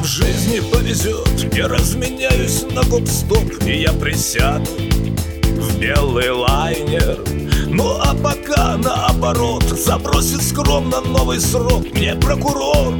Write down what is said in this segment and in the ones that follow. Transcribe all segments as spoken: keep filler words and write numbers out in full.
в жизни повезет, я разменяюсь на гоп-стоп, и я присяду в белый лайнер. Ну а пока наоборот забросит скромно новый срок мне прокурор,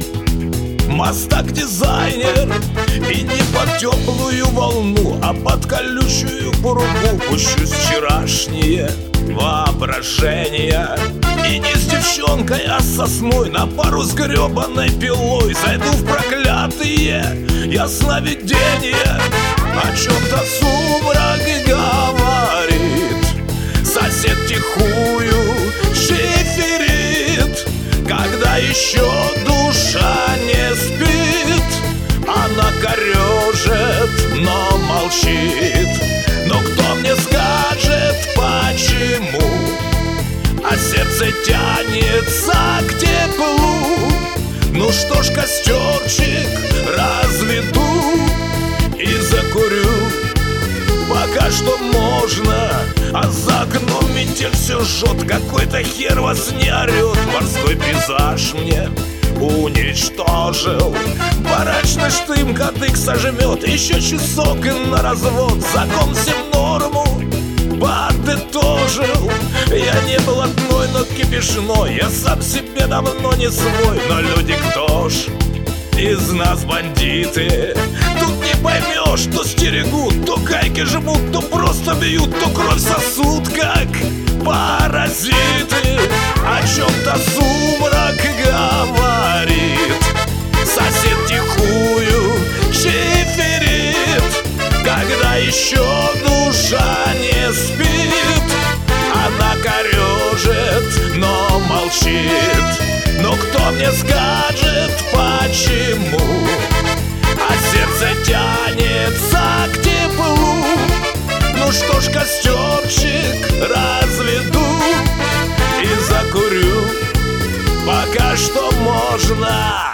мастак-дизайнер. И не под теплую волну, а под колючую пургу пущусь вчерашнее воображение. И не с девчонкой, а с сосной на пару с гребаной пилой зайду в проклятые ясновидения. О чем-то сумрак говорит, сосед тихую шиферит. Когда еще душа не спит, она корежит, но молчит. Но кто мне скажет, почему? А сердце тянется к теплу. Ну что ж, костерчик разведу и закурю, пока что можно. А за окном метель все жжет, какой-то хер вас не орет. Морской пейзаж мне уничтожил, барачный штым кадык сожмет. Еще часок и на развод, закон всем норму подытожил. Я не был одной, но кипишной, я сам себе давно не свой. Но люди, кто ж из нас бандиты? Тут не поймешь, то стерегут, то гайки жмут, то просто бьют, то кровь сосут, как паразиты. О чем-то сумрак говорит, сосед тихую шиферит. Когда еще душа не спит, она корежит, но молчит. Но кто мне скажет, почему? А сердце тянется к теплу. Ну что ж, костерчик разведу и закурю, пока что можно.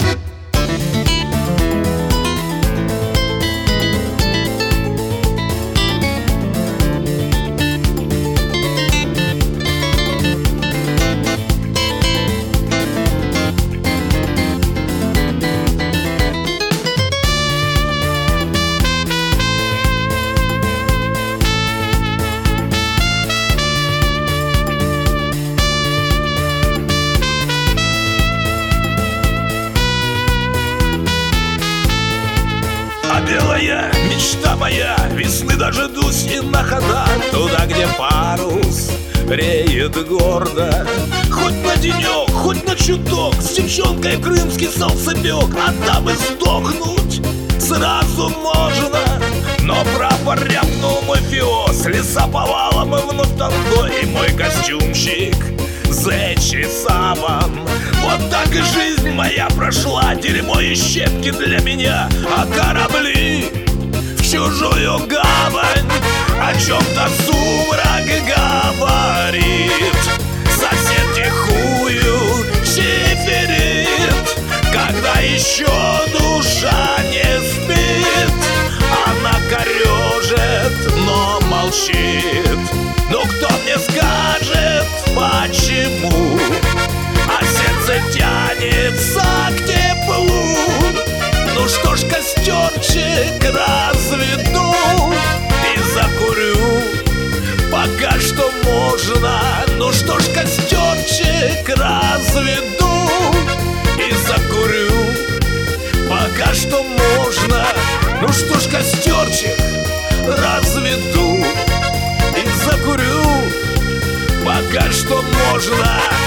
А белая мечта моя, весны дождусь и на ходах, туда, где парус реет гордо. Хоть на денек, хоть на чуток, с девчонкой в крымский солнцепек, а там и сдохнуть сразу можно. Но прапор рявкнул мой фиос, леса повалом и вновь танго, и мой костюмчик зэчий саван. Вот так и жизнь моя прошла, дерьмо и щепки для меня, а корабли в чужую гавань. О чем-то сумрак говорит, сосед тихую шиферит. Когда еще душа не спит, она корежит, но молчит. Но кто мне скажет, почему? А сердце тянется к теплу. Ну что ж, костерчик разведу и закурю, пока что можно. Ну что ж, костерчик разведу и закурю, пока что можно. Ну что ж, костерчик разведу и закурю, пока что можно.